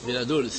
Vereadores,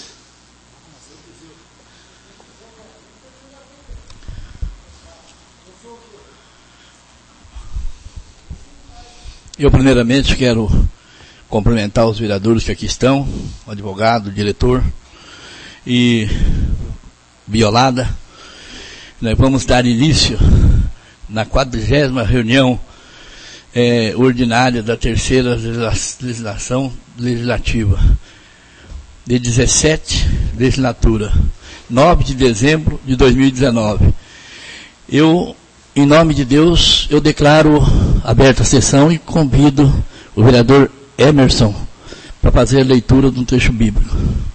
eu primeiramente quero cumprimentar os vereadores que aqui estão, o advogado, o diretor e Biolada. Nós vamos dar início na 40ª reunião ordinária da terceira legislação legislativa de 17 legislatura, 9 de dezembro de 2019. Eu, em nome de Deus, eu declaro aberta a sessão e convido o vereador Emerson para fazer a leitura de um trecho bíblico.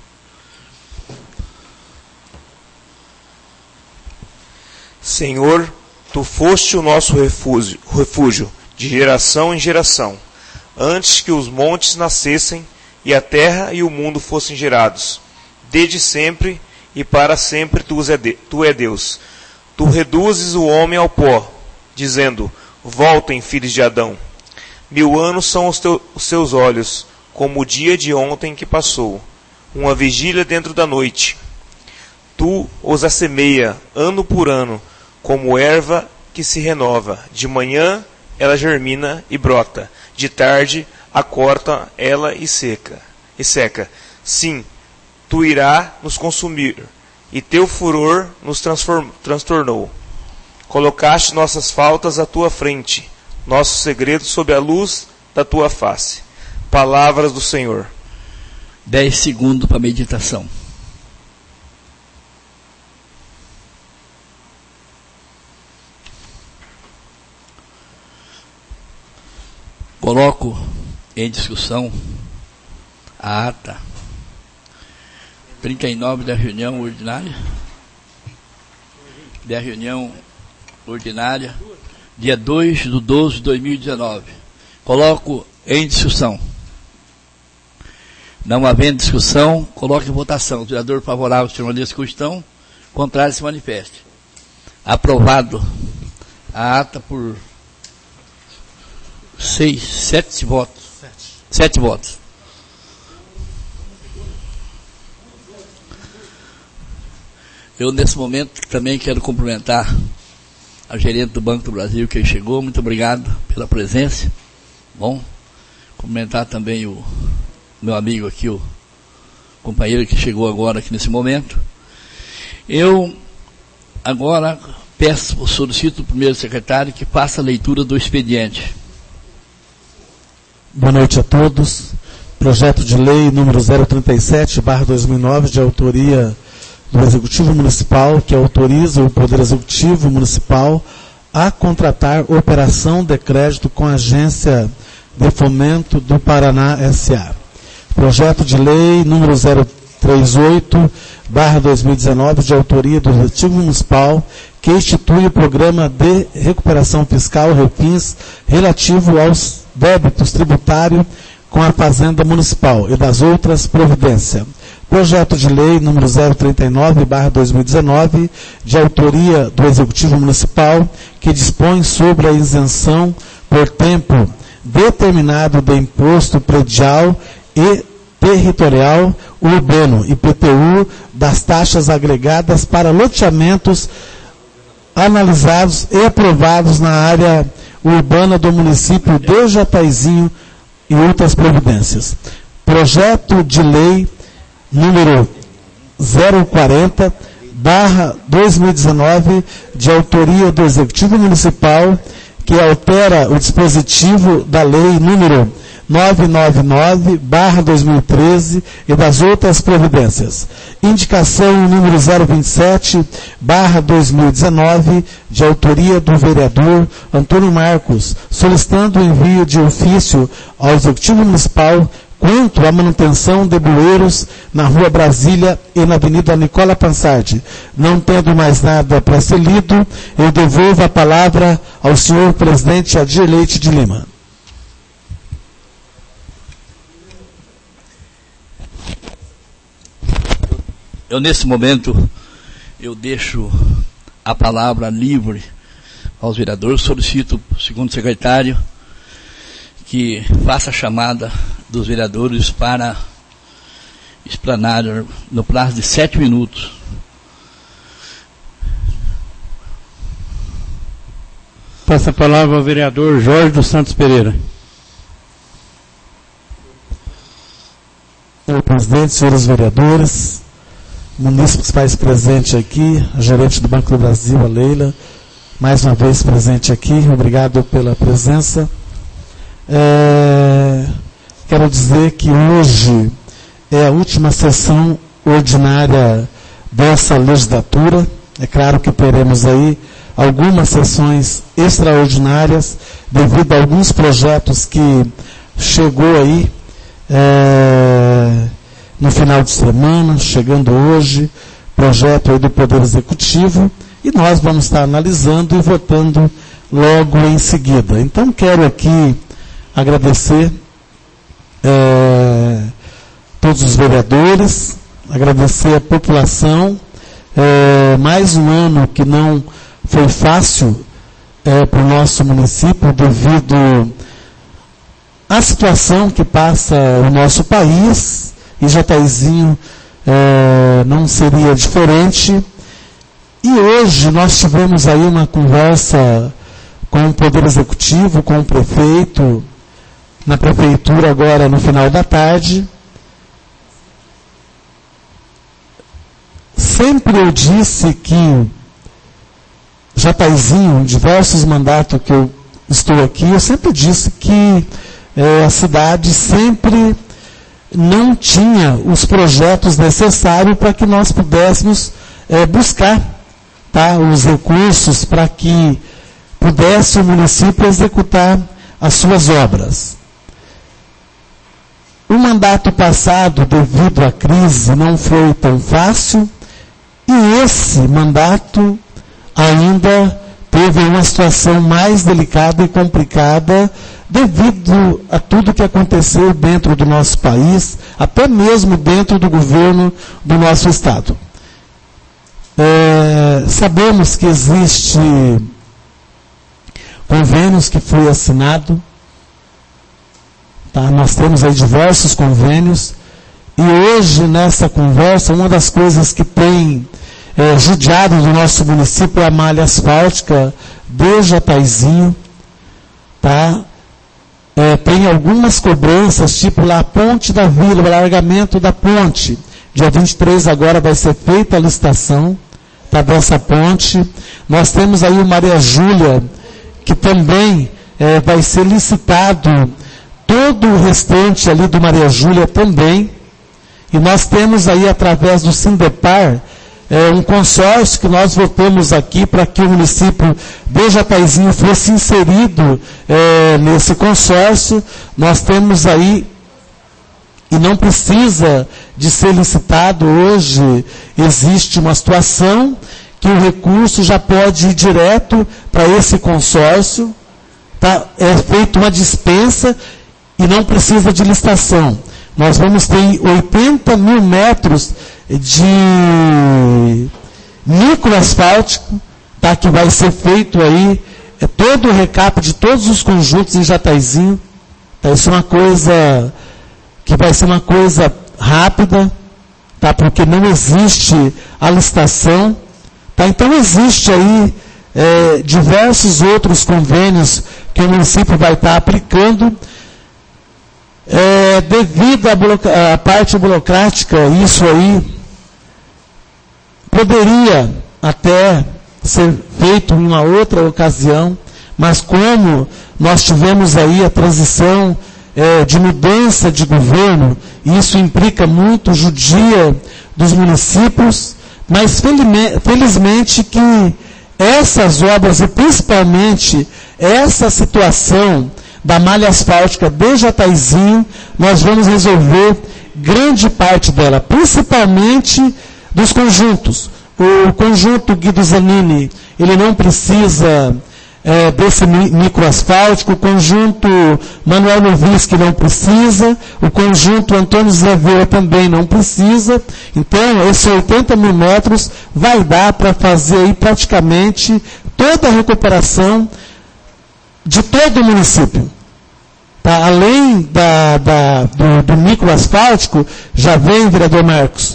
Senhor, Tu foste o nosso refúgio de geração em geração, antes que os montes nascessem e a terra e o mundo fossem gerados. Desde sempre e para sempre Tu é Deus. Tu reduzes o homem ao pó, dizendo, voltem, filhos de Adão. 1000 anos são os seus olhos, como o dia de ontem que passou, uma vigília dentro da noite. Tu os assemeia, ano por ano, como erva que se renova. De manhã ela germina e brota, de tarde a corta ela e seca. Sim, Tu irá nos consumir, e Teu furor nos transtornou. Colocaste nossas faltas à Tua frente, nossos segredos sob a luz da Tua face. Palavras do Senhor. 10 segundos para meditação. Coloco em discussão a ata 39 da reunião ordinária, dia 2/12/2019. Coloco em discussão. Não havendo discussão, coloque em votação. O vereador favorável se permaneça com a questão, contrário se manifeste. Aprovado a ata por 7 votos. 7 votos. Eu, nesse momento, também quero cumprimentar a gerente do Banco do Brasil que chegou. Muito obrigado pela presença. Bom, cumprimentar também o meu amigo aqui, o companheiro que chegou agora aqui nesse momento. Eu agora solicito o primeiro secretário que faça a leitura do expediente. Boa noite a todos. Projeto de lei número 037/2009, de autoria do Executivo Municipal, que autoriza o Poder Executivo Municipal a contratar operação de crédito com a Agência de Fomento do Paraná S.A. Projeto de lei número 038/2019, de autoria do Executivo Municipal, que institui o Programa de Recuperação Fiscal, REFINS, relativo aos débitos tributários com a Fazenda Municipal e das outras providências. Projeto de lei número 039/2019, de autoria do Executivo Municipal, que dispõe sobre a isenção por tempo determinado de imposto predial e territorial urbano, IPTU, das taxas agregadas para loteamentos analisados e aprovados na área urbana do município de Jataizinho e outras providências. Projeto de lei número 040/2019, de autoria do Executivo Municipal, que altera o dispositivo da lei número 999/2013 e das outras providências. Indicação número 027/2019, de autoria do vereador Antônio Marcos, solicitando o envio de ofício ao Executivo Municipal quanto à manutenção de bueiros na Rua Brasília e na Avenida Nicola Pansardi. Não tendo mais nada para ser lido, eu devolvo a palavra ao senhor presidente Adir Leite de Lima. Eu, nesse momento, eu deixo a palavra livre aos vereadores. Solicito, segundo secretário, que faça a chamada dos vereadores para explanar no prazo de 7 minutos. Passa a palavra ao vereador Jorge dos Santos Pereira. Senhor presidente, senhores vereadores, munícipes presentes aqui, a gerente do Banco do Brasil, a Leila, mais uma vez presente aqui, obrigado pela presença. Quero dizer que hoje é a última sessão ordinária dessa legislatura. É claro que teremos aí algumas sessões extraordinárias devido a alguns projetos que chegou aí no final de semana, chegando hoje, projeto aí do Poder Executivo, e nós vamos estar analisando e votando logo em seguida. Então quero aqui agradecer todos os vereadores, agradecer a população, mais um ano que não foi fácil para o nosso município devido à situação que passa o nosso país, e Jataizinho não seria diferente. E hoje nós tivemos aí uma conversa com o Poder Executivo, com o prefeito, na prefeitura agora no final da tarde. Sempre eu disse que Jataizinho, em diversos mandatos que eu estou aqui, eu sempre disse que a cidade sempre não tinha os projetos necessários para que nós pudéssemos buscar os recursos para que pudesse o município executar as suas obras. O mandato passado, devido à crise, não foi tão fácil, e esse mandato ainda teve uma situação mais delicada e complicada devido a tudo que aconteceu dentro do nosso país, até mesmo dentro do governo do nosso estado. Sabemos que existe convênios que foi assinado, nós temos aí diversos convênios, e hoje nessa conversa, uma das coisas que tem judiado do nosso município é a malha asfáltica de Jataizinho, tem algumas cobranças, tipo lá a ponte da vila, o alargamento da ponte. Dia 23 agora vai ser feita a licitação dessa ponte. Nós temos aí o Maria Júlia, que também vai ser licitado todo o restante ali do Maria Júlia também. E nós temos aí, através do Sindepar, um consórcio que nós votamos aqui para que o município de Jataizinho fosse inserido nesse consórcio. Nós temos aí, e não precisa de ser licitado hoje, existe uma situação que o recurso já pode ir direto para esse consórcio, é feita uma dispensa e não precisa de licitação. Nós vamos ter 80 mil metros de microasfáltico, que vai ser feito aí, todo o recap de todos os conjuntos em Jataizinho. Isso é uma coisa que vai ser uma coisa rápida, porque não existe a licitação. Então existe aí diversos outros convênios que o município vai estar aplicando. Devido à parte burocrática, isso aí poderia até ser feito em uma outra ocasião, mas como nós tivemos aí a transição de mudança de governo, isso implica muito judia dos municípios, mas felizmente que essas obras, e principalmente essa situação da malha asfáltica de Jataizinho, nós vamos resolver grande parte dela, principalmente dos conjuntos. O conjunto Guido Zanini, ele não precisa desse microasfáltico, o conjunto Manuel Noviski não precisa, o conjunto Antônio Zleveira também não precisa. Então, esses 80 mil metros vai dar para fazer aí praticamente toda a recuperação de todo o município. Tá? Além do microasfáltico, já vem, vereador Marcos,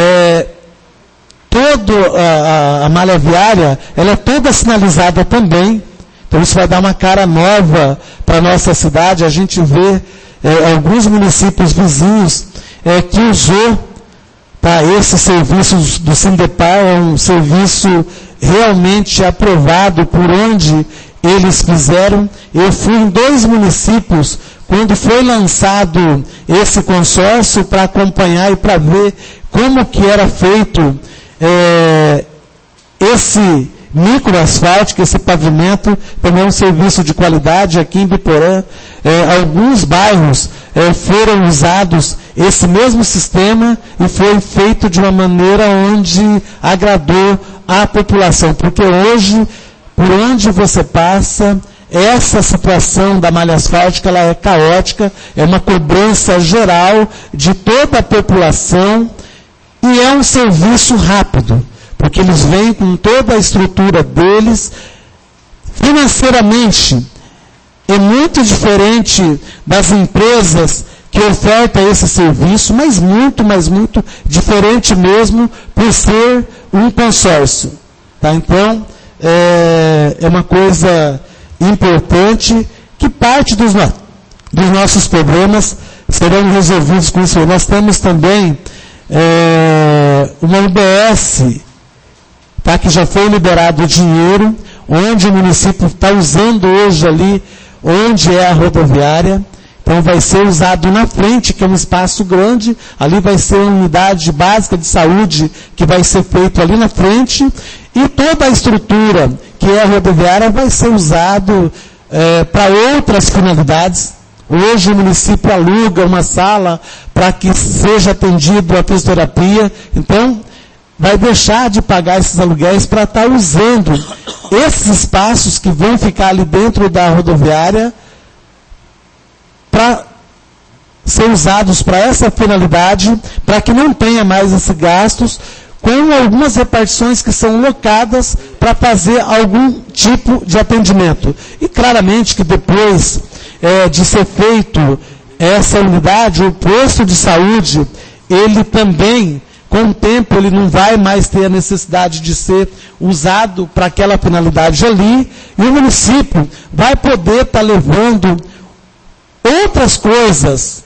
toda a malha viária, ela é toda sinalizada também. Então isso vai dar uma cara nova para a nossa cidade. A gente vê alguns municípios vizinhos que usou, tá, esse serviço do Sindepar, é um serviço realmente aprovado por onde eles fizeram. Eu fui em 2 municípios quando foi lançado esse consórcio para acompanhar e para ver como que era feito esse microasfáltico, esse pavimento. Também é um serviço de qualidade aqui em Biporã. Alguns bairros foram usados esse mesmo sistema e foi feito de uma maneira onde agradou a população, porque hoje, por onde você passa, essa situação da malha asfáltica, ela é caótica, é uma cobrança geral de toda a população e é um serviço rápido, porque eles vêm com toda a estrutura deles. Financeiramente, é muito diferente das empresas que ofertam esse serviço, mas muito diferente mesmo, por ser um consórcio. Tá? Então, é uma coisa importante que parte dos nossos problemas serão resolvidos com isso. Nós temos também uma UBS, tá, que já foi liberado o dinheiro, onde o município está usando hoje ali, onde é a rodoviária. Então vai ser usado na frente, que é um espaço grande, ali vai ser uma unidade básica de saúde que vai ser feito ali na frente, e toda a estrutura que é a rodoviária vai ser usado para outras finalidades. Hoje o município aluga uma sala para que seja atendido a fisioterapia, então vai deixar de pagar esses aluguéis para estar usando esses espaços que vão ficar ali dentro da rodoviária para ser usados para essa finalidade, para que não tenha mais esses gastos, com algumas repartições que são locadas para fazer algum tipo de atendimento. E claramente que depois de ser feito essa unidade, o posto de saúde, ele também, com o tempo, ele não vai mais ter a necessidade de ser usado para aquela finalidade ali, e o município vai poder estar levando outras coisas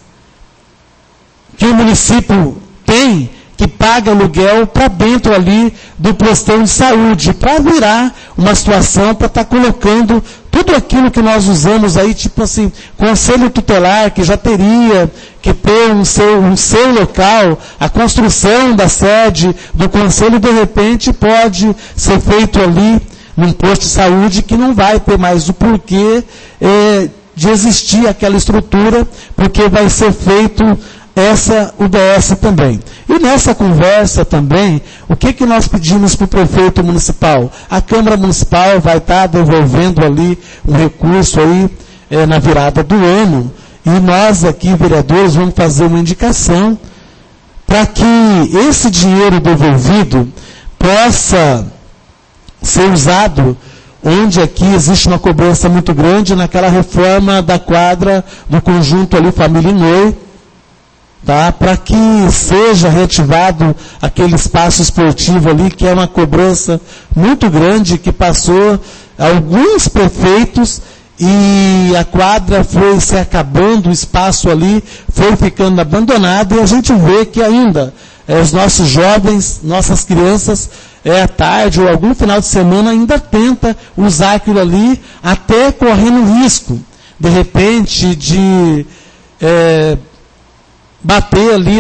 que o município tem, que paga aluguel para dentro ali do postão de saúde, para virar uma situação para estar colocando tudo aquilo que nós usamos aí, tipo assim, conselho tutelar, que já teria que ter um seu local, a construção da sede do conselho, de repente, pode ser feito ali num posto de saúde que não vai ter mais o porquê de existir aquela estrutura, porque vai ser feito essa UBS também. E nessa conversa também, o que nós pedimos para o prefeito municipal? A Câmara Municipal vai estar devolvendo ali um recurso aí na virada do ano, e nós aqui, vereadores, vamos fazer uma indicação para que esse dinheiro devolvido possa ser usado onde aqui existe uma cobrança muito grande, naquela reforma da quadra do conjunto ali Família Inoi, tá? Para que seja reativado aquele espaço esportivo ali, que é uma cobrança muito grande, que passou alguns prefeitos e a quadra foi se acabando, o espaço ali foi ficando abandonado, e a gente vê que ainda os nossos jovens, nossas crianças, à tarde ou algum final de semana ainda tenta usar aquilo ali, até correndo risco, de repente, de bater ali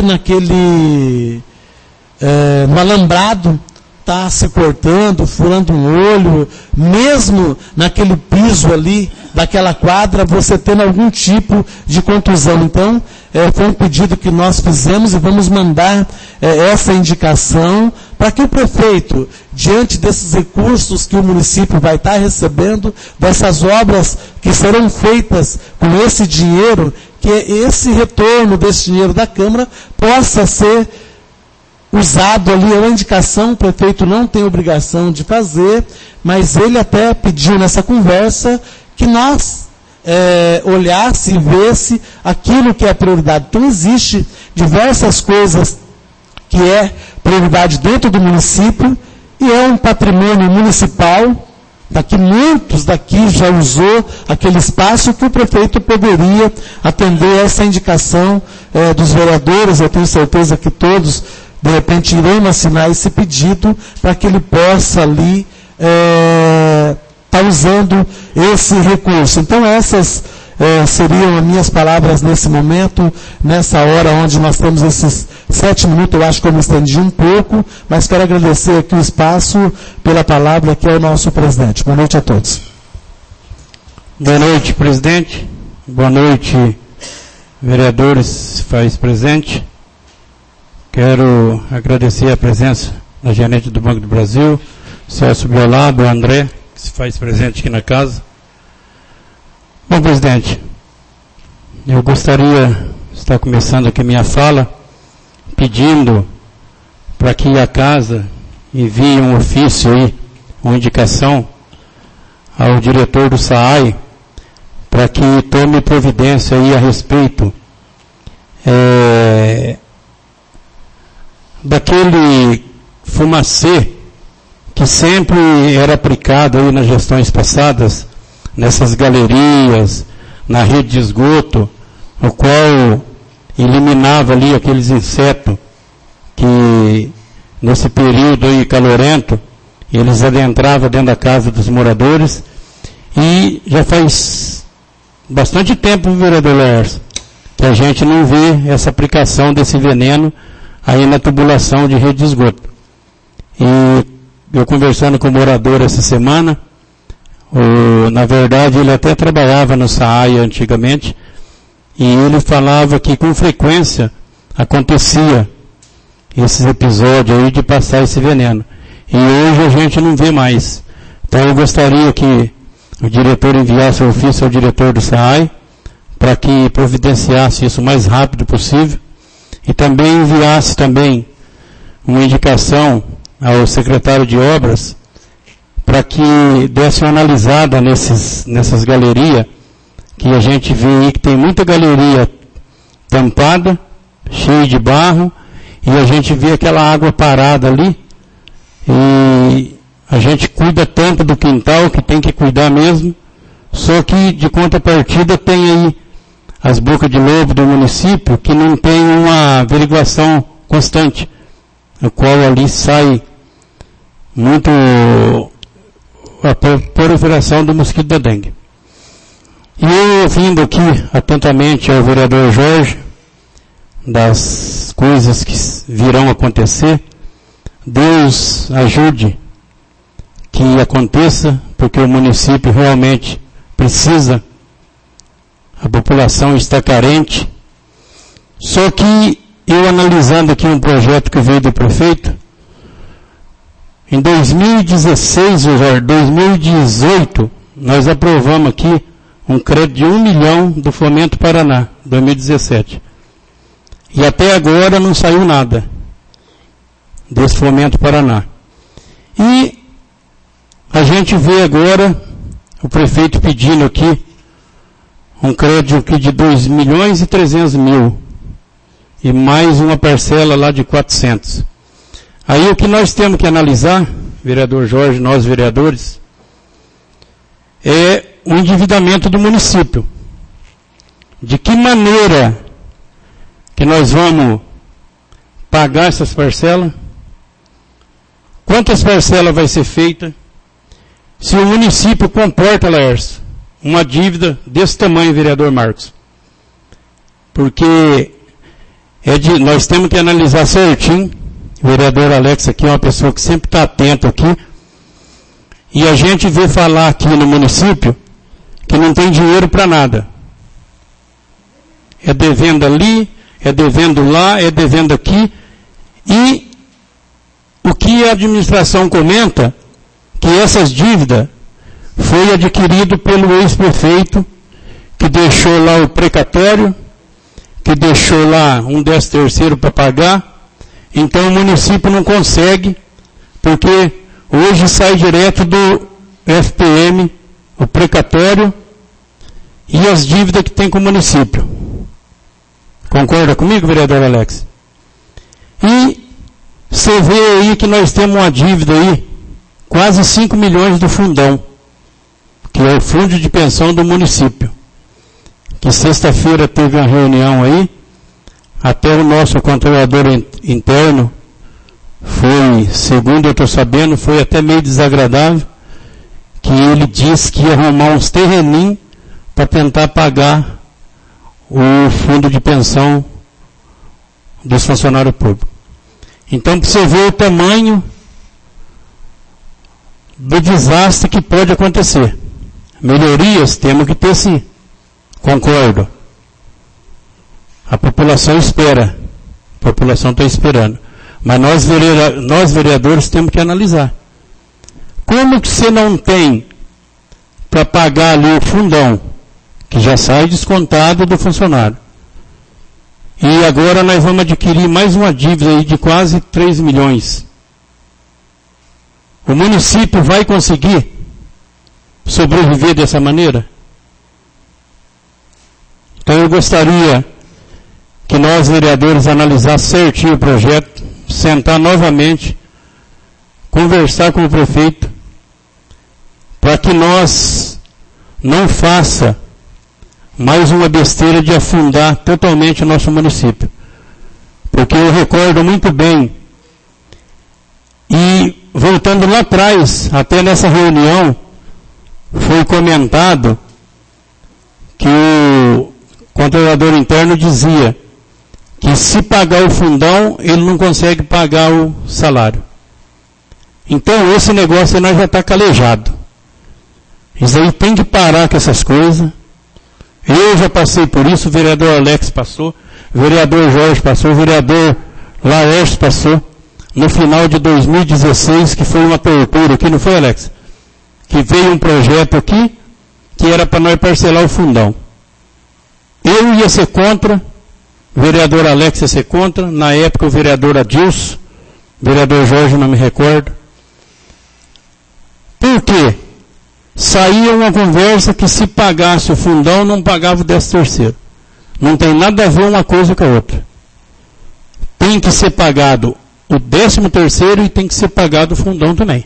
no alambrado, tá se cortando, furando um olho, mesmo naquele piso ali, daquela quadra, você tendo algum tipo de contusão. Então, foi um pedido que nós fizemos e vamos mandar essa indicação para que o prefeito, diante desses recursos que o município vai estar recebendo, dessas obras que serão feitas com esse dinheiro, que esse retorno desse dinheiro da Câmara possa ser usado ali. É uma indicação, o prefeito não tem obrigação de fazer, mas ele até pediu nessa conversa que nós olhasse e visse aquilo que é prioridade. Então existe diversas coisas que é prioridade dentro do município e é um patrimônio municipal, daqui muitos daqui já usou aquele espaço que o prefeito poderia atender essa indicação dos vereadores. Eu tenho certeza que todos, de repente, irão assinar esse pedido para que ele possa ali estar usando esse recurso. Então essas seriam as minhas palavras nesse momento, nessa hora onde nós temos esses 7 minutos. Eu acho que eu me estendi um pouco, mas quero agradecer aqui o espaço pela palavra que é o nosso presidente. Boa noite a todos. Boa noite, presidente. Boa noite, vereadores, faz presente. Quero agradecer a presença da gerente do Banco do Brasil, Celso Biolado, André, que se faz presente aqui na casa. Bom, presidente, eu gostaria de estar começando aqui minha fala pedindo para que a casa envie um ofício aí, uma indicação ao diretor do SAAI para que tome providência aí a respeito daquele fumacê que sempre era aplicado aí nas gestões passadas, nessas galerias, na rede de esgoto, o qual eliminava ali aqueles insetos que, nesse período aí calorento, eles adentravam dentro da casa dos moradores, e já faz bastante tempo, vereador Laércio, que a gente não vê essa aplicação desse veneno aí na tubulação de rede de esgoto. E eu conversando com o morador essa semana, na verdade ele até trabalhava no SAAI antigamente, e ele falava que com frequência acontecia esses episódios aí de passar esse veneno. E hoje a gente não vê mais. Então eu gostaria que o diretor enviasse o ofício ao diretor do SAAI para que providenciasse isso o mais rápido possível, e também enviasse também uma indicação ao secretário de obras para que desse uma analisada nessas galerias, que a gente vê aí que tem muita galeria tampada, cheia de barro, e a gente vê aquela água parada ali, e a gente cuida tanto do quintal, que tem que cuidar mesmo, só que de contrapartida tem aí as bocas de lobo do município que não tem uma averiguação constante, no qual ali sai muito a proliferação do mosquito da dengue. E eu, ouvindo aqui atentamente ao vereador Jorge, das coisas que virão acontecer, Deus ajude que aconteça, porque o município realmente precisa, a população está carente. Só que eu, analisando aqui um projeto que veio do prefeito, em 2016, ou 2018, nós aprovamos aqui um crédito de 1 milhão do Fomento Paraná, 2017. E até agora não saiu nada desse Fomento Paraná. E a gente vê agora o prefeito pedindo aqui um crédito aqui de 2 milhões e 300 mil. E mais uma parcela lá de 400. Aí o que nós temos que analisar, vereador Jorge, nós vereadores, é o endividamento do município. De que maneira que nós vamos pagar essas parcelas? Quantas parcelas vai ser feita? Se o município comporta, Laércio, uma dívida desse tamanho, vereador Marcos. Porque nós temos que analisar certinho. O vereador Alex aqui é uma pessoa que sempre está atento aqui. E a gente vê falar aqui no município que não tem dinheiro para nada. É devendo ali, é devendo lá, é devendo aqui. E o que a administração comenta, que essas dívidas foi adquirido pelo ex-prefeito, que deixou lá o precatório, que deixou lá um 13º para pagar. Então o município não consegue, porque hoje sai direto do FPM, o precatório, e as dívidas que tem com o município. Concorda comigo, vereador Alex? E você vê aí que nós temos uma dívida aí, quase 5 milhões do fundão, que é o fundo de pensão do município. Que sexta-feira teve uma reunião aí, até o nosso controlador interno foi, segundo eu estou sabendo, foi até meio desagradável, que ele disse que ia arrumar uns terreninhos para tentar pagar o fundo de pensão dos funcionários públicos. Então, para você ver o tamanho do desastre que pode acontecer. Melhorias temos que ter, sim. Concordo. A população espera. A população está esperando. Mas nós vereadores temos que analisar. Como que você não tem para pagar ali o fundão, que já sai descontado do funcionário? E agora nós vamos adquirir mais uma dívida aí de quase 3 milhões. O município vai conseguir sobreviver dessa maneira? Então eu gostaria que nós, vereadores, analisássemos certinho o projeto, sentar novamente, conversar com o prefeito, para que nós não faça mais uma besteira de afundar totalmente o nosso município. Porque eu recordo muito bem, e voltando lá atrás, até nessa reunião, foi comentado que o controlador interno dizia que se pagar o fundão, ele não consegue pagar o salário. Então esse negócio aí nós já está calejado. Isso aí tem que parar com essas coisas. Eu já passei por isso, o vereador Alex passou, o vereador Jorge passou, o vereador Laércio passou, no final de 2016, que foi uma tortura aqui, não foi, Alex? Que veio um projeto aqui, que era para nós parcelar o fundão. Eu ia ser contra, o vereador Alex ia ser contra, na época o vereador Adilson, o vereador Jorge, não me recordo. Por quê? Saía uma conversa que se pagasse o fundão, não pagava o 13º. Não tem nada a ver uma coisa com a outra. Tem que ser pagado o 13º e tem que ser pagado o fundão também.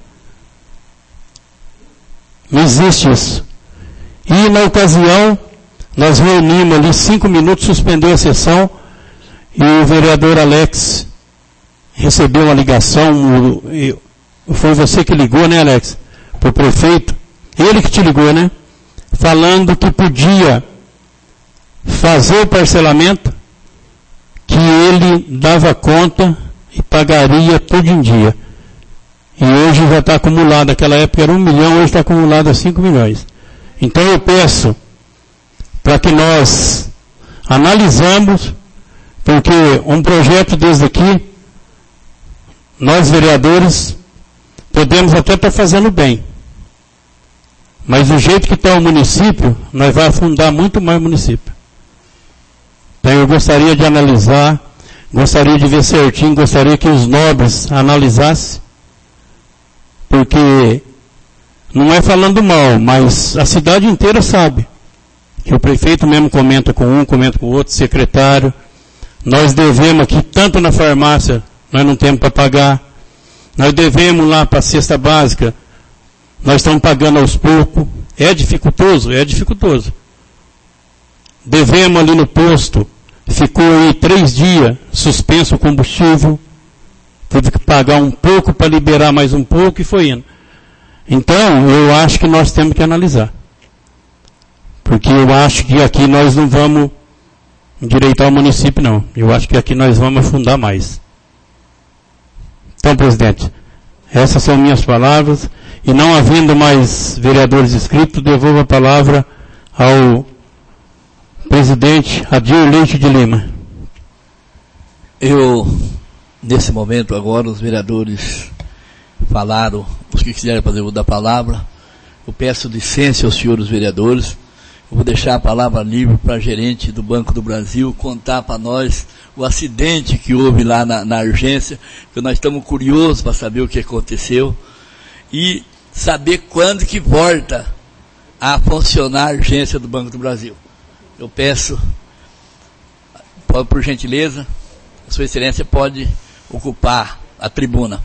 Não existe isso. E na ocasião, nós reunimos ali 5 minutos, suspendeu a sessão, e o vereador Alex recebeu uma ligação, foi você que ligou, né, Alex? Para o prefeito. Ele que te ligou, né? Falando que podia fazer o parcelamento, que ele dava conta e pagaria tudo em dia. E hoje já está acumulado, naquela época era 1 milhão, hoje está acumulado a 5 milhões. Então eu peço para que nós analisamos, porque um projeto desse aqui, nós vereadores, podemos até estar fazendo bem. Mas do jeito que está o município, nós vamos afundar muito mais o município. Então eu gostaria de analisar, gostaria de ver certinho, gostaria que os nobres analisassem, porque não é falando mal, mas a cidade inteira sabe que o prefeito mesmo comenta com um, comenta com o outro, secretário. Nós devemos aqui, tanto na farmácia, nós não temos para pagar. Nós devemos lá para a cesta básica, nós estamos pagando aos poucos. É dificultoso? É dificultoso. Devemos ali no posto, ficou aí 3 dias suspenso o combustível, teve que pagar um pouco para liberar mais um pouco e foi indo. Então, eu acho que nós temos que analisar. Porque eu acho que aqui nós não vamos endireitar o município, não. Eu acho que aqui nós vamos afundar mais. Então, presidente, essas são minhas palavras. E não havendo mais vereadores inscritos, devolvo a palavra ao presidente Adir Leite de Lima. Nesse momento agora, os vereadores falaram, os que quiserem fazer uso da palavra. Eu peço licença aos senhores vereadores. Eu vou deixar a palavra livre para a gerente do Banco do Brasil contar para nós o acidente que houve lá na urgência, porque nós estamos curiosos para saber o que aconteceu e saber quando que volta a funcionar a agência do Banco do Brasil. Eu peço, por gentileza, a Sua Excelência pode ocupar a tribuna.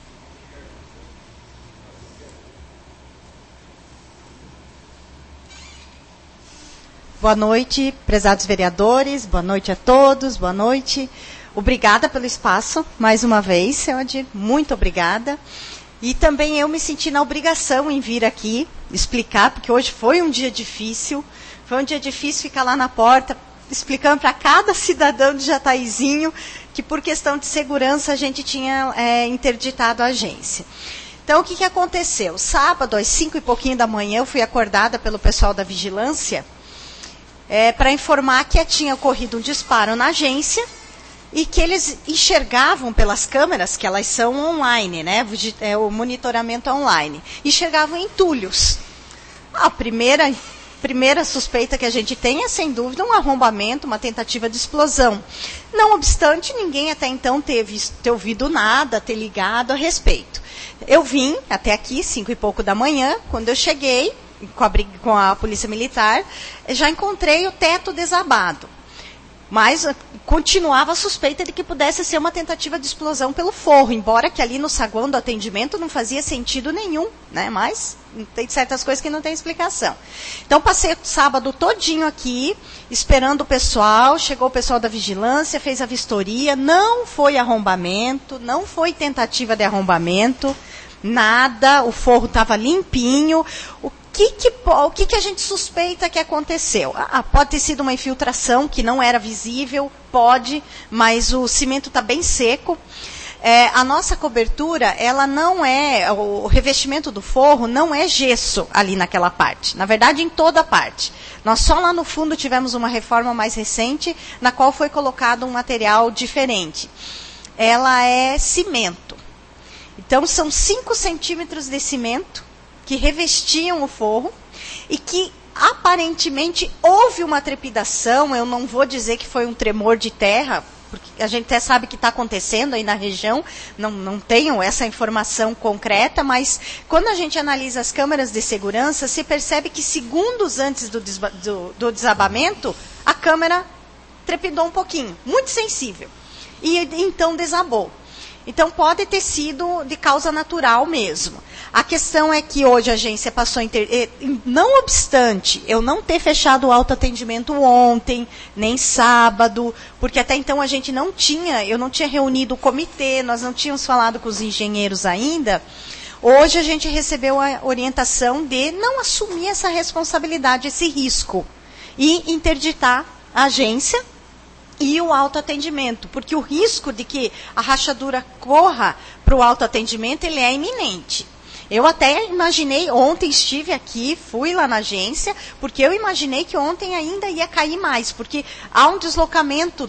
Boa noite, prezados vereadores, boa noite a todos, boa noite. Obrigada pelo espaço, mais uma vez, senhor Odir, muito obrigada. E também eu me senti na obrigação em vir aqui explicar, porque hoje foi um dia difícil ficar lá na porta, explicando para cada cidadão de Jataizinho que por questão de segurança a gente tinha interditado a agência. Então, o que aconteceu? Sábado, às 5 e pouquinho da manhã, eu fui acordada pelo pessoal da vigilância para informar que tinha ocorrido um disparo na agência e que eles enxergavam pelas câmeras, que elas são online, né? O monitoramento online, enxergavam entulhos. A primeira suspeita que a gente tem é, sem dúvida, um arrombamento, uma tentativa de explosão. Não obstante, ninguém até então ter ouvido nada, ter ligado a respeito. Eu vim até aqui, 5 e pouco da manhã, quando eu cheguei com a Polícia Militar, já encontrei o teto desabado. Mas continuava a suspeita de que pudesse ser uma tentativa de explosão pelo forro, embora que ali no saguão do atendimento não fazia sentido nenhum, né? Mas tem certas coisas que não tem explicação. Então, passei o sábado todinho aqui, esperando o pessoal, chegou o pessoal da vigilância, fez a vistoria, não foi arrombamento, não foi tentativa de arrombamento, nada, o forro estava limpinho. O que a gente suspeita que aconteceu? Pode ter sido uma infiltração que não era visível, pode, mas o cimento está bem seco. A nossa cobertura, ela não é, o revestimento do forro não é gesso ali naquela parte. Na verdade, em toda a parte. Nós só lá no fundo tivemos uma reforma mais recente, na qual foi colocado um material diferente. Ela é cimento. Então, são 5 centímetros de cimento que revestiam o forro e que aparentemente houve uma trepidação. Eu não vou dizer que foi um tremor de terra, porque a gente até sabe que está acontecendo aí na região, não tenho essa informação concreta, mas quando a gente analisa as câmeras de segurança, se percebe que segundos antes do desabamento, a câmera trepidou um pouquinho, muito sensível, e então desabou. Então, pode ter sido de causa natural mesmo. A questão é que hoje a agência passou não obstante eu não ter fechado o autoatendimento ontem, nem sábado, porque até então eu não tinha reunido o comitê, nós não tínhamos falado com os engenheiros ainda. Hoje a gente recebeu a orientação de não assumir essa responsabilidade, esse risco, e interditar a agência e o autoatendimento, porque o risco de que a rachadura corra para o autoatendimento, ele é iminente. Eu até imaginei, ontem estive aqui, fui lá na agência, porque eu imaginei que ontem ainda ia cair mais, porque há um deslocamento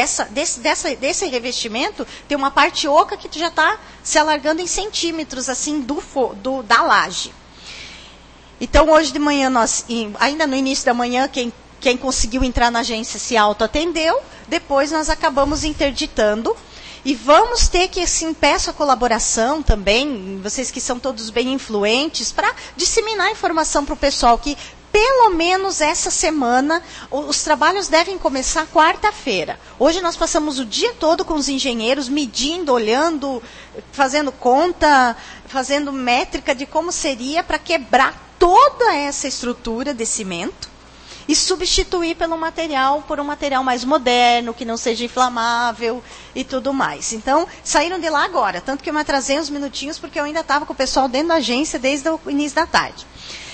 desse revestimento, tem uma parte oca que já está se alargando em centímetros, assim, da laje. Então, hoje de manhã, ainda no início da manhã, quem conseguiu entrar na agência se autoatendeu, depois nós acabamos interditando. E vamos ter que, assim, peço a colaboração também, vocês que são todos bem influentes, para disseminar informação para o pessoal que, pelo menos essa semana, os trabalhos devem começar quarta-feira. Hoje nós passamos o dia todo com os engenheiros, medindo, olhando, fazendo conta, fazendo métrica de como seria para quebrar toda essa estrutura de cimento e substituir por um material mais moderno, que não seja inflamável e tudo mais. Então, saíram de lá agora, tanto que eu me atrasei uns minutinhos, porque eu ainda estava com o pessoal dentro da agência desde o início da tarde.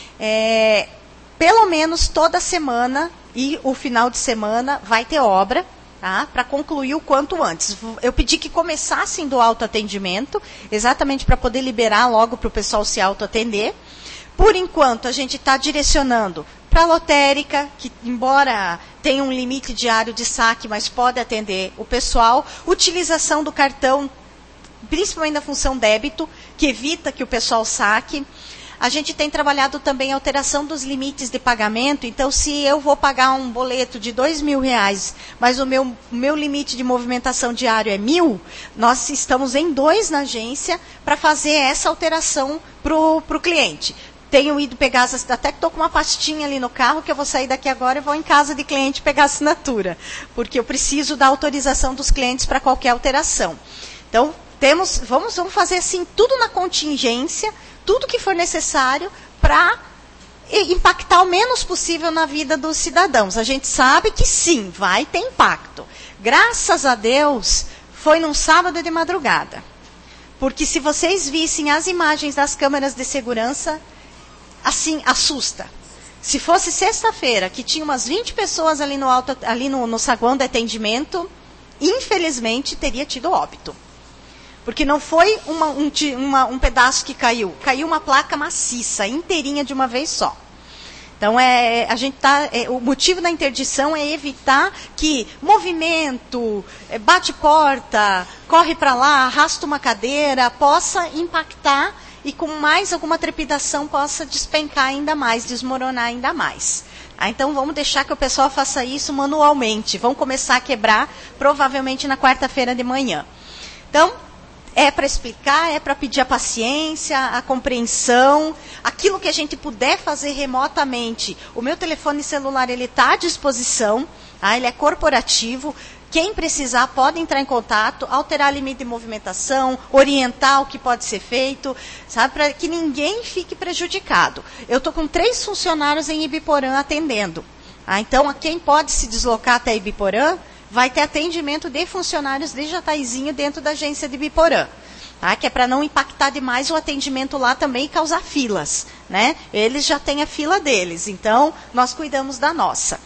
Pelo menos toda semana e o final de semana vai ter obra, tá? Para concluir o quanto antes. Eu pedi que começassem do autoatendimento, exatamente para poder liberar logo para o pessoal se autoatender. Por enquanto, a gente está direcionando para a lotérica, que embora tenha um limite diário de saque, mas pode atender o pessoal. Utilização do cartão, principalmente da função débito, que evita que o pessoal saque. A gente tem trabalhado também a alteração dos limites de pagamento. Então, se eu vou pagar um boleto de R$2.000, mas o meu limite de movimentação diário é 1.000, nós estamos em 2 na agência para fazer essa alteração para o cliente. tenho ido pegar, até que estou com uma pastinha ali no carro, que eu vou sair daqui agora e vou em casa de cliente pegar a assinatura, porque eu preciso da autorização dos clientes para qualquer alteração. Então, vamos fazer assim, tudo na contingência, tudo que for necessário para impactar o menos possível na vida dos cidadãos. A gente sabe que sim, vai ter impacto. Graças a Deus, foi num sábado de madrugada. Porque se vocês vissem as imagens das câmeras de segurança, assim, assusta. Se fosse sexta-feira, que tinha umas 20 pessoas ali no saguão de atendimento, infelizmente teria tido óbito. Porque não foi um pedaço que caiu uma placa maciça, inteirinha de uma vez só. Então, o motivo da interdição é evitar que movimento, bate porta, corre para lá, arrasta uma cadeira, possa impactar e com mais alguma trepidação possa despencar ainda mais, desmoronar ainda mais. Então, vamos deixar que o pessoal faça isso manualmente. Vão começar a quebrar, provavelmente, na quarta-feira de manhã. Então, é para explicar, é para pedir a paciência, a compreensão, aquilo que a gente puder fazer remotamente. O meu telefone celular está à disposição, ele é corporativo. Quem precisar pode entrar em contato, alterar limite de movimentação, orientar o que pode ser feito, sabe, para que ninguém fique prejudicado. Eu estou com 3 funcionários em Ibiporã atendendo. Então, a quem pode se deslocar até Ibiporã, vai ter atendimento de funcionários de Jataizinho dentro da agência de Ibiporã. Que é para não impactar demais o atendimento lá também e causar filas. Né? Eles já têm a fila deles, então nós cuidamos da nossa.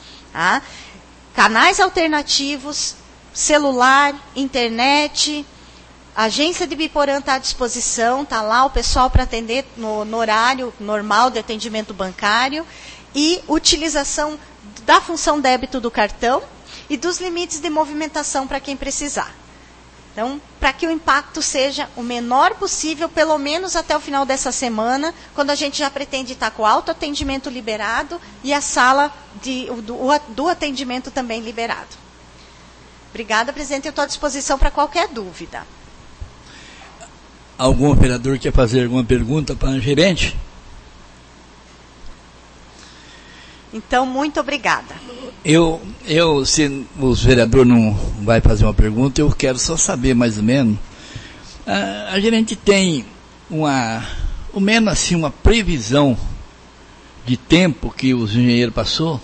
Canais alternativos, celular, internet, a agência de Ibiporã está à disposição, está lá o pessoal para atender no horário normal de atendimento bancário e utilização da função débito do cartão e dos limites de movimentação para quem precisar. Então, para que o impacto seja o menor possível, pelo menos até o final dessa semana, quando a gente já pretende estar com o autoatendimento liberado e a sala do atendimento também liberado. Obrigada, presidente. Eu estou à disposição para qualquer dúvida. Algum operador quer fazer alguma pergunta para a gerente? Então, muito obrigada. Se os vereadores não vai fazer uma pergunta, eu quero só saber mais ou menos. A gerente tem ao menos assim, uma previsão de tempo que os engenheiros passou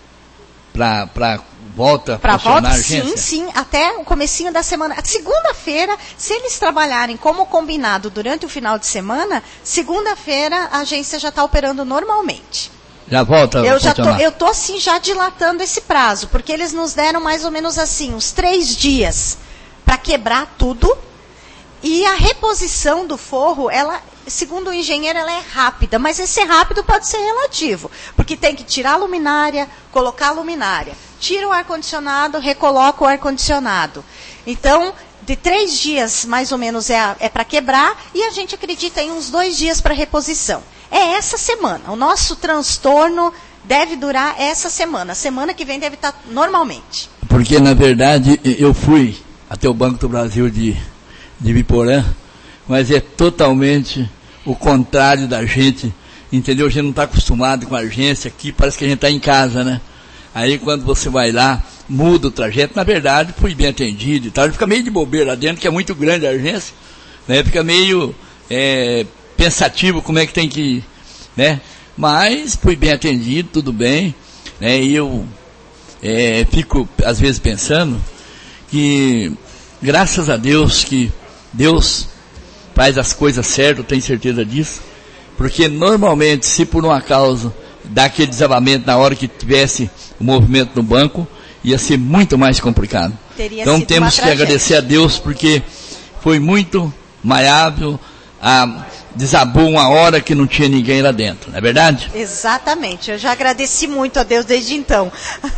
para volta a funcionar a agência? Sim, até o comecinho da semana. Segunda-feira, se eles trabalharem como combinado durante o final de semana, segunda-feira a agência já está operando normalmente. Já volta a funcionar? Eu estou assim já dilatando esse prazo, porque eles nos deram mais ou menos assim, uns 3 dias para quebrar tudo. E a reposição do forro, ela, segundo o engenheiro, ela é rápida, mas esse rápido pode ser relativo, porque tem que tirar a luminária, colocar a luminária, tira o ar-condicionado, recoloca o ar-condicionado. Então, de 3 dias mais ou menos é para quebrar, e a gente acredita em uns 2 dias para reposição. É essa semana. O nosso transtorno deve durar essa semana. A semana que vem deve estar normalmente. Porque, na verdade, eu fui até o Banco do Brasil de Ibiporã, mas é totalmente o contrário da gente, entendeu? A gente não está acostumado com a agência aqui, parece que a gente está em casa, né? Aí, quando você vai lá, muda o trajeto. Na verdade, fui bem atendido e tal. Fica meio de bobeira lá dentro, que é muito grande a agência, né? Fica meio pensativo como é que tem que ir, né? Mas fui bem atendido, tudo bem, né? E eu fico, às vezes, pensando que, graças a Deus, que Deus faz as coisas certas, eu tenho certeza disso, porque normalmente, se por uma causa dá aquele desabamento na hora que tivesse o movimento no banco, ia ser muito mais complicado. Então temos que agradecer a Deus, porque foi muito maleável, desabou uma hora que não tinha ninguém lá dentro, não é verdade? Exatamente, eu já agradeci muito a Deus desde então.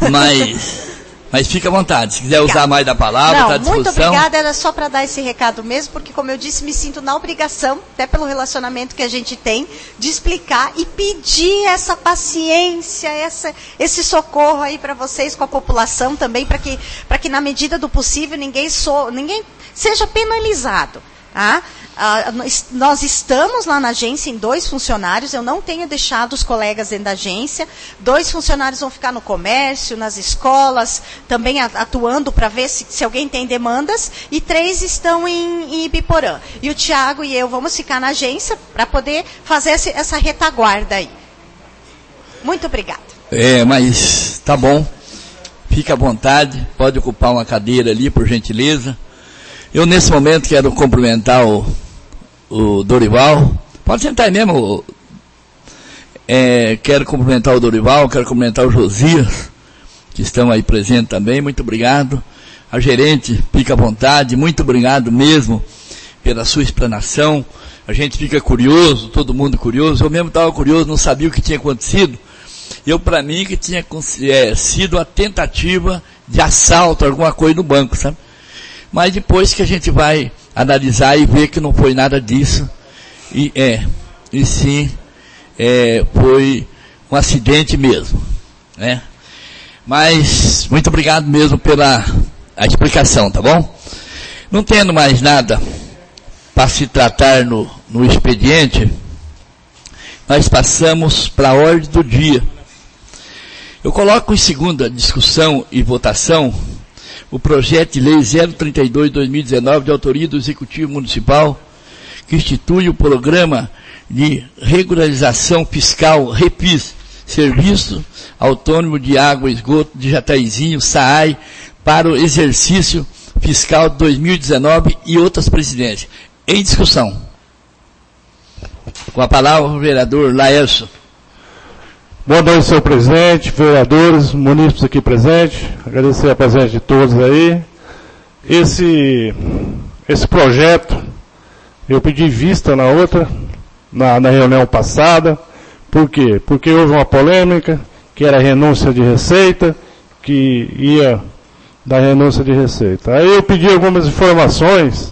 Mas fica à vontade, se quiser usar mais da palavra, está à disposição. Muito obrigada, era só para dar esse recado mesmo, porque como eu disse, me sinto na obrigação, até pelo relacionamento que a gente tem, de explicar e pedir essa paciência, esse socorro aí para vocês, com a população também, para que na medida do possível ninguém seja penalizado. Tá? Nós estamos lá na agência em 2 funcionários, eu não tenho deixado os colegas dentro da agência, 2 funcionários vão ficar no comércio, nas escolas, também atuando para ver se alguém tem demandas, e 3 estão em Ibiporã. E o Tiago e eu vamos ficar na agência para poder fazer essa retaguarda aí. Muito obrigada. Mas tá bom, fica à vontade, pode ocupar uma cadeira ali, por gentileza. Eu, nesse momento, quero cumprimentar o Dorival. Pode sentar aí mesmo. Quero cumprimentar o Dorival, quero cumprimentar o Josias, que estão aí presentes também. Muito obrigado. A gerente, fica à vontade. Muito obrigado mesmo pela sua explanação. A gente fica curioso, todo mundo curioso. Eu mesmo estava curioso, não sabia o que tinha acontecido. Para mim, que tinha sido a tentativa de assalto, alguma coisa no banco, sabe? Mas depois que a gente vai analisar e ver que não foi nada disso, e sim, foi um acidente mesmo, né? Mas, muito obrigado mesmo pela a explicação, tá bom? Não tendo mais nada para se tratar no expediente, nós passamos para a ordem do dia. Eu coloco em segunda discussão e votação o projeto de lei 032/2019, de autoria do Executivo Municipal, que institui o Programa de Regularização Fiscal, REPIS, Serviço Autônomo de Água e Esgoto de Jataizinho, SAAI, para o exercício fiscal de 2019 e outras presidências. Em discussão. Com a palavra o vereador Laércio. Boa noite, senhor presidente, vereadores, munícipes aqui presentes. Agradecer a presença de todos aí. Esse projeto, eu pedi vista na reunião passada. Por quê? Porque houve uma polêmica, que era renúncia de receita, que ia dar renúncia de receita. Aí eu pedi algumas informações,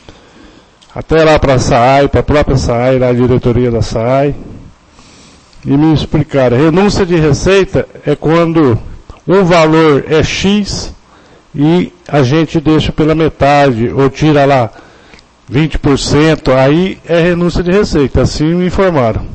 até lá para a SAAI, para a própria SAAI, da diretoria da SAAI, e me explicaram. Renúncia de receita é quando um valor é X e a gente deixa pela metade, ou tira lá 20%, aí é renúncia de receita, assim me informaram.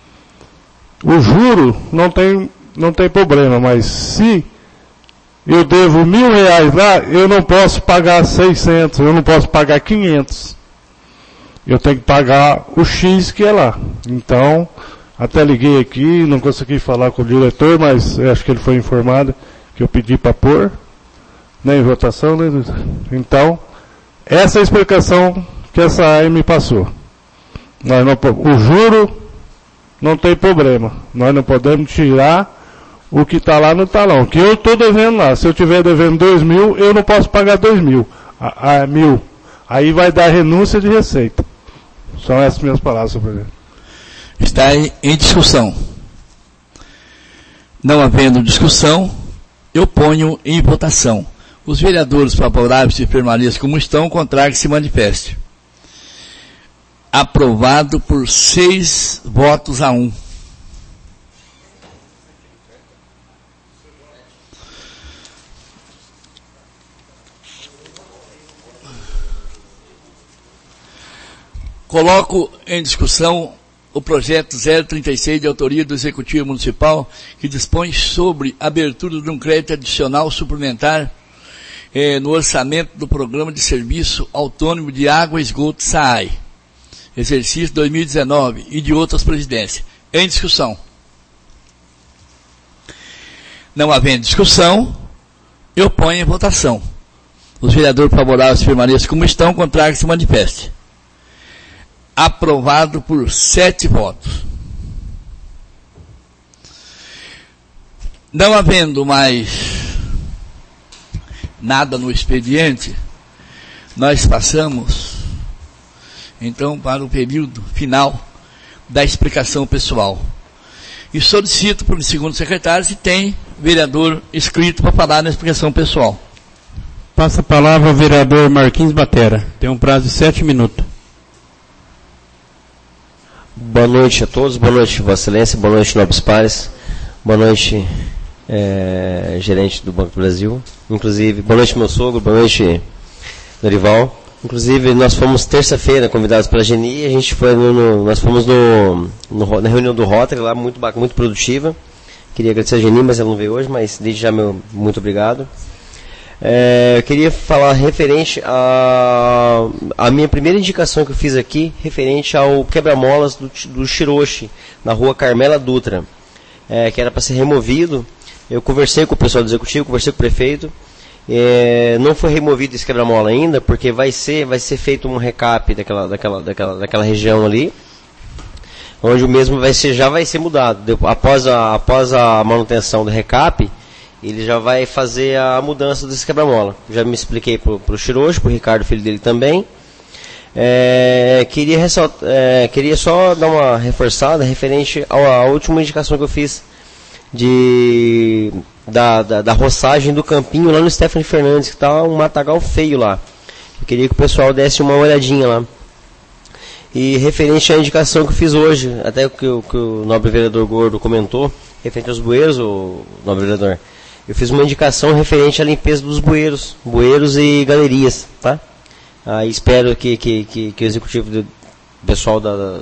O juro não tem problema, mas se eu devo R$1.000 lá, eu não posso pagar 600, eu não posso pagar 500. Eu tenho que pagar o X que é lá. Então, até liguei aqui, não consegui falar com o diretor, mas acho que ele foi informado que eu pedi para pôr, né, em votação, né? Então, essa é a explicação que essa AI me passou. O juro não tem problema. Nós não podemos tirar o que está lá no talão, que eu estou devendo lá. Se eu estiver devendo 2.000, eu não posso pagar 2.000, 1.000. Aí vai dar renúncia de receita. São essas minhas palavras, senhor presidente. Está em discussão. Não havendo discussão, eu ponho em votação. Os vereadores favoráveis se permaneçam como estão, contrário que se manifeste. Aprovado por 6 votos a 1. Coloco em discussão o projeto 036 de autoria do Executivo Municipal, que dispõe sobre a abertura de um crédito adicional suplementar no orçamento do Programa de Serviço Autônomo de Água e Esgoto SAAI, exercício 2019 e de outras presidências. Em discussão. Não havendo discussão, eu ponho em votação. Os vereadores favoráveis permaneçam como estão, contrário que se manifeste. Aprovado por 7 votos. Não havendo mais nada no expediente, nós passamos, então, para o período final da explicação pessoal. E solicito para o segundo secretário se tem vereador inscrito para falar na explicação pessoal. Passa a palavra ao vereador Marquinhos Batera. Tem um prazo de 7 minutos. Boa noite a todos, boa noite Vossa Excelência, boa noite nobres pares, boa noite gerente do Banco do Brasil, inclusive, boa noite meu sogro, boa noite Dorival. Inclusive, nós fomos terça-feira convidados pela Geni, a gente foi nós fomos na reunião do Rotary lá, muito produtiva. Queria agradecer a Geni, mas ela não veio hoje, mas desde já muito obrigado. Eu queria falar referente a minha primeira indicação que eu fiz aqui, referente ao quebra-molas do Shiroshi, na rua Carmela Dutra, que era para ser removido. Eu conversei com o pessoal do executivo, conversei com o prefeito. Não foi removido esse quebra-mola ainda, porque vai ser feito um recap daquela região ali, onde o mesmo já vai ser mudado. Após a manutenção do recap, ele já vai fazer a mudança desse quebra-mola. Já me expliquei para o Shiroshi, para o Ricardo, filho dele também. Queria só dar uma reforçada referente à última indicação que eu fiz da roçagem do campinho lá no Stephanie Fernandes, que está um matagal feio lá. Eu queria que o pessoal desse uma olhadinha lá. E referente à indicação que eu fiz hoje, até que o nobre vereador Gordo comentou, referente aos bueiros, o nobre vereador, eu fiz uma indicação referente à limpeza dos bueiros e galerias, tá? Espero que o executivo do pessoal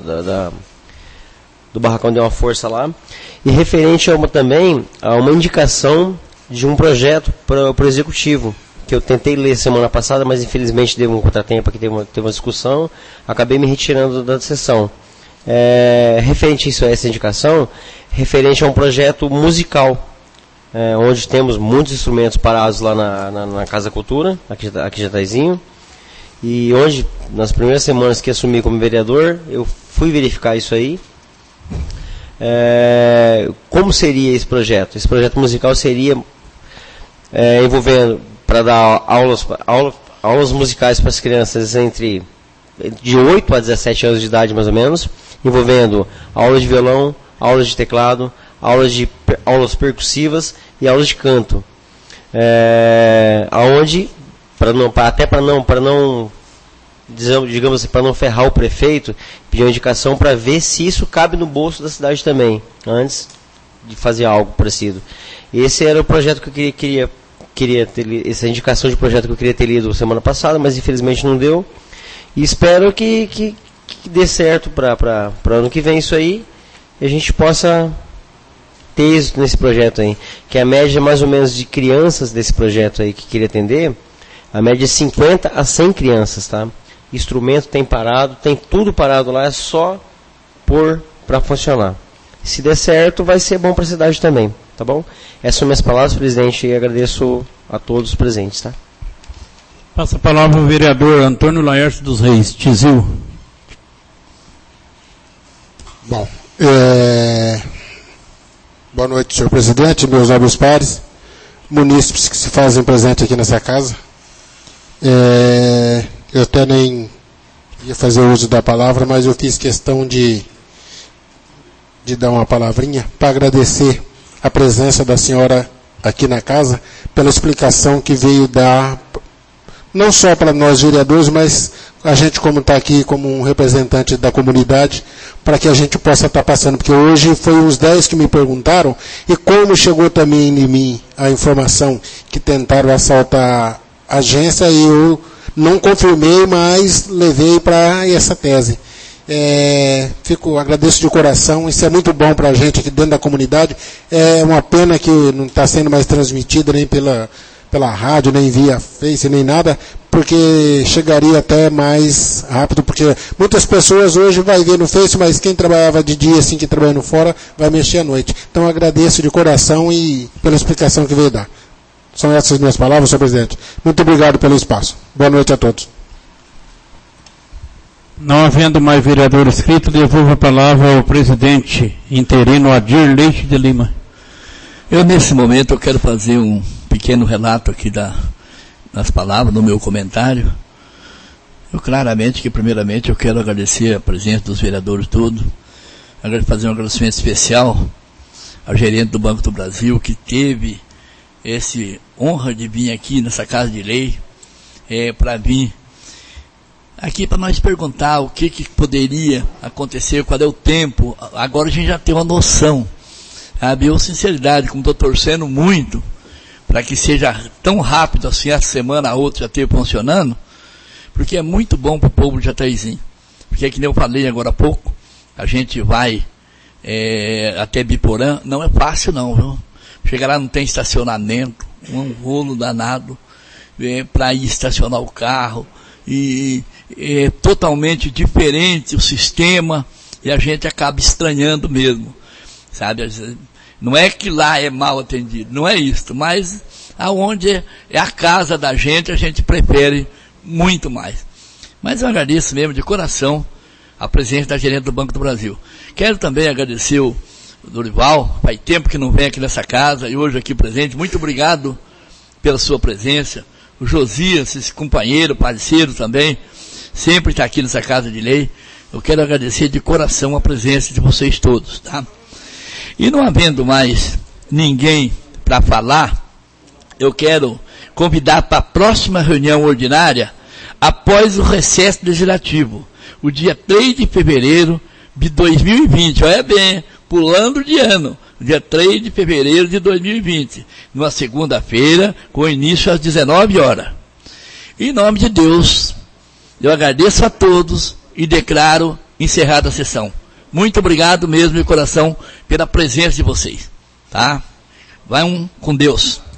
do barracão dê uma força lá. E referente também a uma indicação de um projeto para o executivo, que eu tentei ler semana passada, mas infelizmente deu um contratempo, aqui teve uma discussão, acabei me retirando da sessão. Referente a essa indicação, referente a um projeto musical, onde temos muitos instrumentos parados lá na Casa Cultura, aqui de Jataizinho, e onde, nas primeiras semanas que assumi como vereador, eu fui verificar isso aí. Como seria esse projeto? Esse projeto musical seria envolvendo, para dar aulas musicais para as crianças de 8 a 17 anos de idade, mais ou menos, envolvendo aulas de violão, aulas de teclado, aulas percussivas e aulas de canto. Aonde, para não ferrar o prefeito, pediu uma indicação para ver se isso cabe no bolso da cidade também, antes de fazer algo parecido. Esse era o projeto que eu queria ter, essa indicação de projeto que eu queria ter lido semana passada, mas infelizmente não deu. E espero que dê certo para ano que vem isso aí, e a gente possa ter êxito nesse projeto aí. Que a média mais ou menos de crianças desse projeto aí que queria atender, a média é 50 a 100 crianças, tá? Instrumento tem parado, tem tudo parado lá, é só pôr para funcionar. Se der certo, vai ser bom para a cidade também, tá bom? Essas são minhas palavras, presidente, e agradeço a todos os presentes, tá? Passa a palavra ao vereador Antônio Laércio dos Reis, Tizil. Bom, boa noite, senhor presidente, meus nobres pares, munícipes que se fazem presente aqui nessa casa. Eu até nem ia fazer uso da palavra, mas eu fiz questão de dar uma palavrinha para agradecer a presença da senhora aqui na casa, pela explicação que veio dar, não só para nós vereadores, mas a gente como está aqui como um representante da comunidade, para que a gente possa estar passando, porque hoje foi uns 10 que me perguntaram, e como chegou também em mim a informação que tentaram assaltar a agência, eu não confirmei, mas levei para essa tese. Agradeço de coração, isso é muito bom para a gente aqui dentro da comunidade. É uma pena que não está sendo mais transmitido nem pela rádio, nem via Face, nem nada, porque chegaria até mais rápido, porque muitas pessoas hoje vai ver no Face, mas quem trabalhava de dia, assim, que trabalhando fora, vai mexer à noite. Então agradeço de coração e pela explicação que veio dar. São essas minhas palavras, senhor presidente. Muito obrigado pelo espaço. Boa noite a todos. Não havendo mais vereador inscrito, devolvo a palavra ao presidente interino Adir Leite de Lima. Eu, nesse momento, eu quero fazer um pequeno relato aqui das palavras, no meu comentário. Primeiramente, eu quero agradecer a presença dos vereadores todos, fazer um agradecimento especial ao gerente do Banco do Brasil, que teve esse honra de vir aqui nessa Casa de Lei, para vir aqui para nós perguntar o que poderia acontecer, qual é o tempo. Agora a gente já tem uma noção, sabe? Eu, sinceridade, como estou torcendo muito para que seja tão rápido assim, a semana a outra já esteja funcionando, porque é muito bom para o povo de Jataizinho. Porque, que nem eu falei agora há pouco, a gente vai até Biporã, não é fácil não, viu? Chegar lá não tem estacionamento, um rolo danado para ir estacionar o carro, e é totalmente diferente o sistema, e a gente acaba estranhando mesmo, sabe? Não é que lá é mal atendido, não é isso, mas aonde é a casa da gente, a gente prefere muito mais. Mas eu agradeço mesmo de coração a presença da gerente do Banco do Brasil. Quero também agradecer o Dorival, faz tempo que não vem aqui nessa casa, e hoje aqui presente. Muito obrigado pela sua presença. O Josias, esse companheiro, parceiro também, sempre está aqui nessa casa de lei. Eu quero agradecer de coração a presença de vocês todos, tá? E não havendo mais ninguém para falar, eu quero convidar para a próxima reunião ordinária, após o recesso legislativo, o dia 3 de fevereiro de 2020, olha bem, pulando de ano, dia 3 de fevereiro de 2020, numa segunda-feira, com início às 19 horas. Em nome de Deus, eu agradeço a todos e declaro encerrada a sessão. Muito obrigado mesmo de coração pela presença de vocês, tá? Vai com Deus.